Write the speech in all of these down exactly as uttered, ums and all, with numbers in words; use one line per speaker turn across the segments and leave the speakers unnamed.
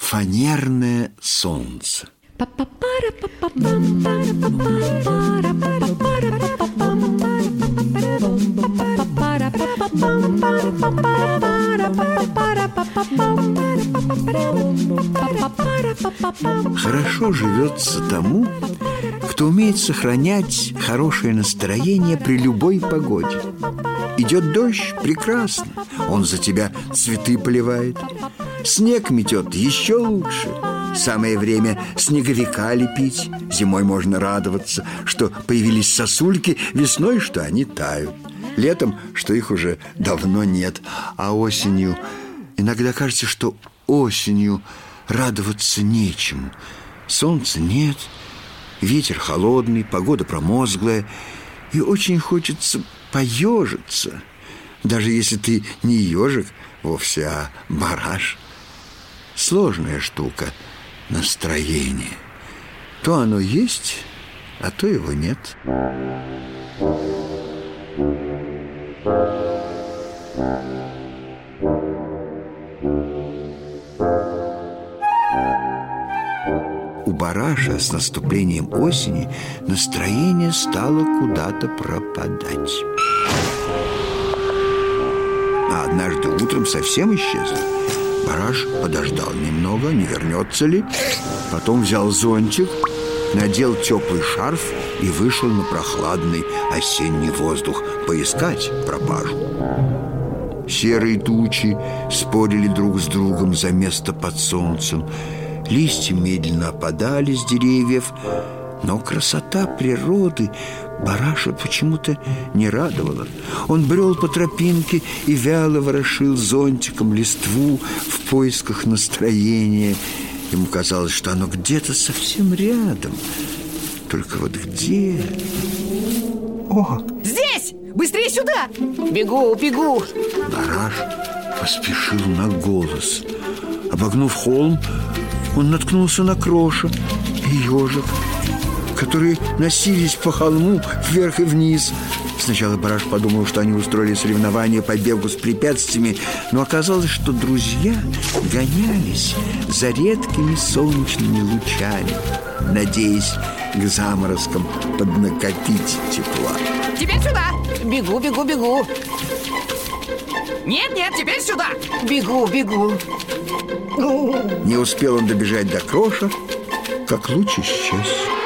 Фанерное солнце. Хорошо живется тому, кто умеет сохранять хорошее настроение при любой погоде. Идет дождь – прекрасно, он за тебя цветы поливает. Снег метет – еще лучше. Самое время снеговика лепить. Зимой можно радоваться, что появились сосульки, весной, что они тают. Летом, что их уже давно нет. А осенью, иногда кажется, что осенью радоваться нечему. Солнца нет, ветер холодный, погода промозглая, и очень хочется поежиться, даже если ты не ежик вовсе, а бараш. Сложная штука настроение. То оно есть, а то его нет. У бараша с наступлением осени настроение стало куда-то пропадать. А однажды утром совсем исчезло. Бараш подождал немного, не вернется ли. Потом взял зонтик, надел теплый шарф и вышел на прохладный осенний воздух поискать пропажу. Серые тучи спорили друг с другом за место под солнцем. Листья медленно опадали с деревьев, но красота природы бараша почему-то не радовала. Он брел по тропинке и вяло ворошил зонтиком листву в поисках настроения. Ему казалось, что оно где-то совсем рядом. Только вот где?
О! Здесь! Быстрее сюда! Бегу, бегу!
Бараш поспешил на голос. Обогнув холм, он наткнулся на Кроша и ежик, которые носились по холму вверх и вниз. Сначала бараш подумал, что они устроили соревнование по бегу с препятствиями, но оказалось, что друзья гонялись за редкими солнечными лучами, надеясь к заморозкам поднакопить тепла.
Теперь сюда! Бегу, бегу, бегу! Нет, нет, теперь сюда! Бегу, бегу!
Не успел он добежать до Кроша, как луч исчез.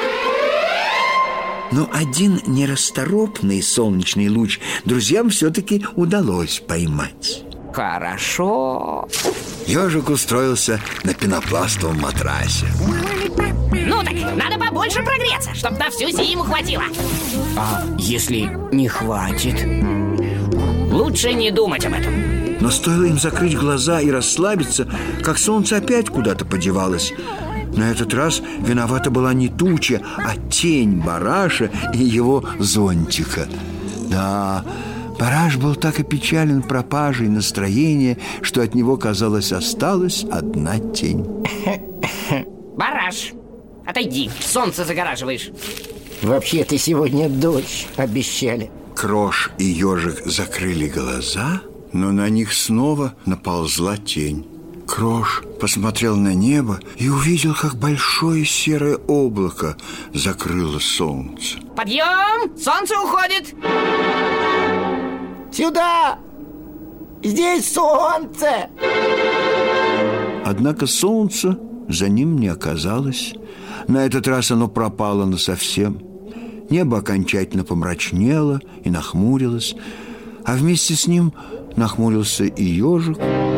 Но один нерасторопный солнечный луч друзьям все-таки удалось поймать.
Хорошо.
Ежик устроился на пенопластовом матрасе.
Ну так, надо побольше прогреться, чтобы на всю зиму хватило. А если не хватит? Лучше не думать об этом.
Но стоило им закрыть глаза и расслабиться, как солнце опять куда-то подевалось. На этот раз виновата была не туча, а тень бараша и его зонтика. Да, бараш был так опечален пропажей настроения, что от него, казалось, осталась одна тень.
Бараш, отойди, солнце загораживаешь.
Вообще-то сегодня дождь обещали.
Крош и ежик закрыли глаза, но на них снова наползла тень. Крош посмотрел на небо и увидел, как большое серое облако закрыло солнце.
Подъем! Солнце уходит!
Сюда! Здесь солнце!
Однако солнца за ним не оказалось. На этот раз оно пропало насовсем. Небо окончательно помрачнело и нахмурилось, а вместе с ним нахмурился и ежик.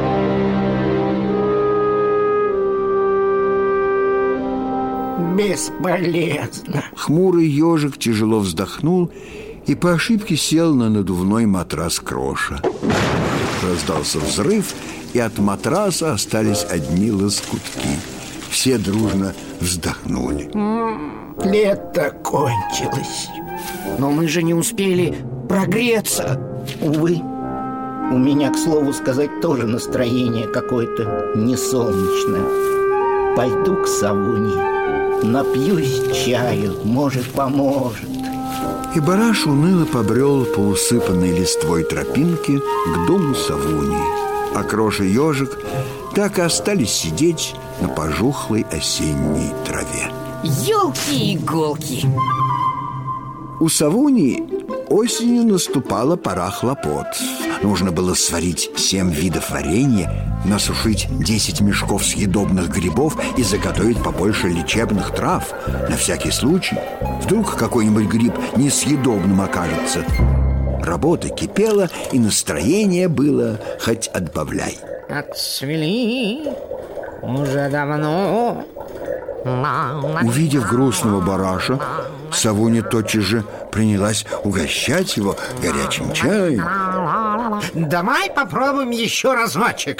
Бесполезно.
Хмурый ежик тяжело вздохнул и по ошибке сел на надувной матрас Кроша. Раздался взрыв, и от матраса остались одни лоскутки. Все дружно вздохнули.
Лето кончилось.
Но мы же не успели прогреться.
Увы, у меня, к слову сказать, тоже настроение какое-то несолнечное. Пойду к Савунье, напьюсь чаю, может, поможет.
И бараш уныло побрел по усыпанной листвой тропинке к дому Савуньи. А Крош и ежик так и остались сидеть на пожухлой осенней траве.
Ёлки-иголки!
У Савуньи осенью наступала пора хлопот. Нужно было сварить семь видов варенья, насушить десять мешков съедобных грибов и заготовить побольше лечебных трав. На всякий случай, вдруг какой-нибудь гриб несъедобным окажется. Работа кипела, и настроение было хоть отбавляй.
Отцвели уже давно.
Увидев грустного бараша, Савунья тотчас же принялась угощать его горячим чаем.
Давай попробуем еще разочек.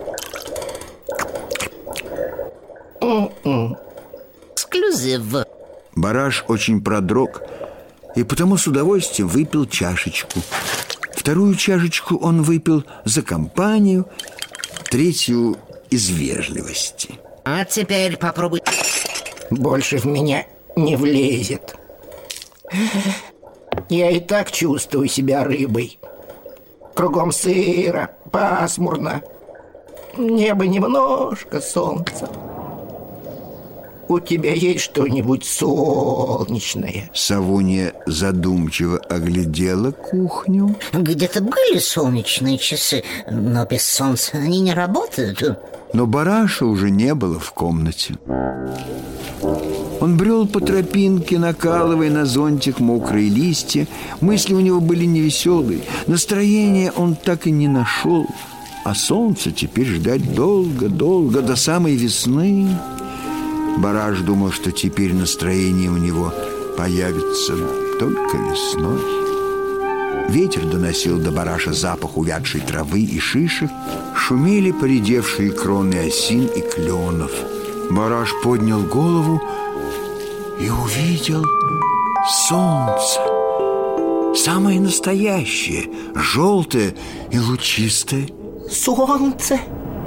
Эксклюзив.
Бараш очень продрог и потому с удовольствием выпил чашечку. Вторую чашечку он выпил за компанию, третью из вежливости.
А теперь попробуй. Больше в меня не влезет. Я и так чувствую себя рыбой. Кругом сыро, пасмурно. Небо немножко солнца. У тебя есть что-нибудь солнечное?
Савунья задумчиво оглядела кухню.
Где-то были солнечные часы, но без солнца они не работают.
Но бараша уже не было в комнате. Он брел по тропинке, накалывая на зонтик мокрые листья. Мысли у него были невеселые. Настроения он так и не нашел. А солнце теперь ждать долго-долго, до самой весны. Бараш думал, что теперь настроение у него появится только весной. Ветер доносил до бараша запах увядшей травы и шишек. Шумели поредевшие кроны осин и кленов. Бараш поднял голову и увидел солнце. Самое настоящее, желтое и лучистое.
Солнце?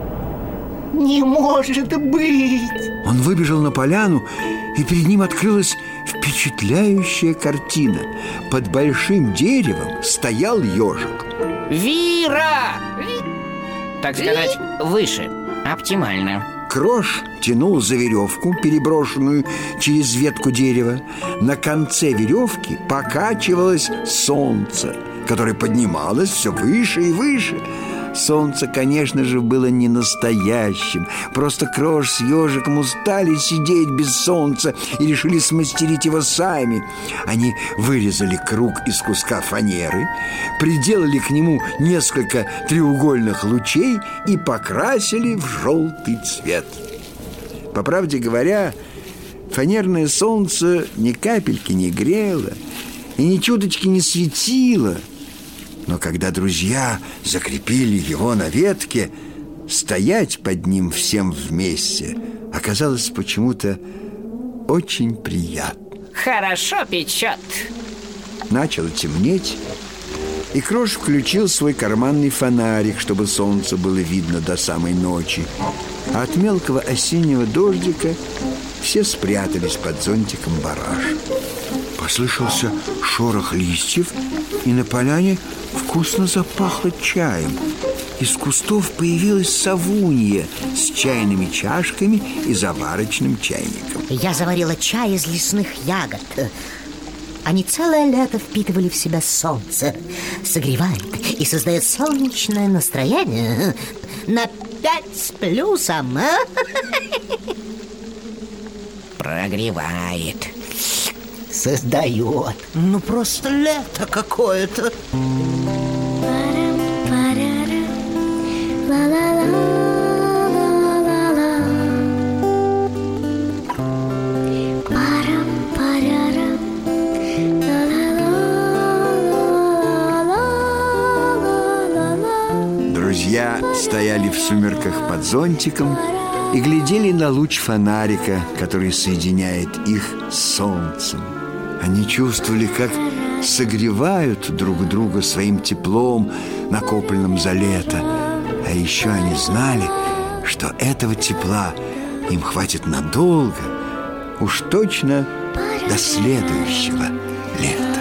Не может быть!
Он выбежал на поляну, и перед ним открылась впечатляющая картина. Под большим деревом стоял ежик.
Вира! Так сказать, выше, оптимально.
Крош тянул за веревку, переброшенную через ветку дерева. На конце веревки покачивалось солнце, которое поднималось все выше и выше. Солнце, конечно же, было не настоящим. Просто Крош с ежиком устали сидеть без солнца и решили смастерить его сами. Они вырезали круг из куска фанеры, приделали к нему несколько треугольных лучей и покрасили в желтый цвет. По правде говоря, фанерное солнце ни капельки не грело и ни чуточки не светило. Но когда друзья закрепили его на ветке, стоять под ним всем вместе оказалось почему-то очень приятно.
Хорошо печет.
Начало темнеть, и Крош включил свой карманный фонарик, чтобы солнце было видно до самой ночи. А от мелкого осеннего дождика все спрятались под зонтиком бараша. Послышался шорох листьев, и на поляне вкусно запахло чаем. Из кустов появилась Савунья с чайными чашками и заварочным чайником.
Я заварила чай из лесных ягод. Они целое лето впитывали в себя солнце, согревает и создает солнечное настроение на пять с плюсом.
Прогревает.
Создает.
Ну просто лето какое-то.
Друзья стояли в сумерках под зонтиком и глядели на луч фонарика, который соединяет их с солнцем. Они чувствовали, как согревают друг друга своим теплом, накопленным за лето. А еще они знали, что этого тепла им хватит надолго, уж точно до следующего лета.